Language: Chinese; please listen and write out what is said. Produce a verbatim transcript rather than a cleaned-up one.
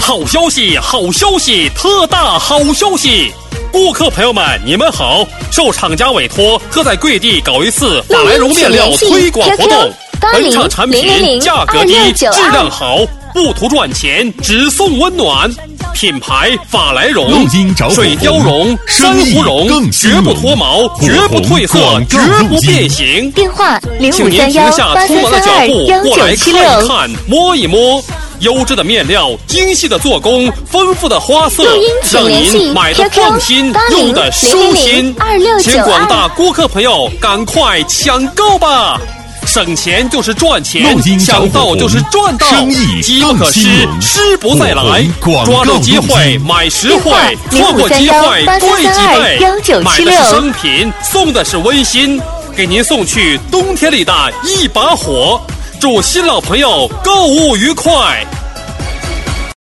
好消息，好消息，特大好消息！顾客朋友们，你们好！受厂家委托，特在贵地搞一次法莱荣面料推广活动。本场产品价格低，质量好，不图赚钱，只送温暖。品牌法莱荣，水貂绒、珊瑚绒，绝不脱毛，绝不褪色，绝不变形。 电话零五三幺八三三二幺九七六。 过来看一看，摸一摸。优质的面料，精细的做工，丰富的花色，让您买的放心，用的舒心。请广大顾客朋友赶快抢购吧！省钱就是赚钱，抢到就是赚到，机不可失，失不再来。抓住机会买实惠，错过机会贵几倍。买的是生品，送的是温馨，给您送去冬天里的一把火。祝新老朋友购物愉快！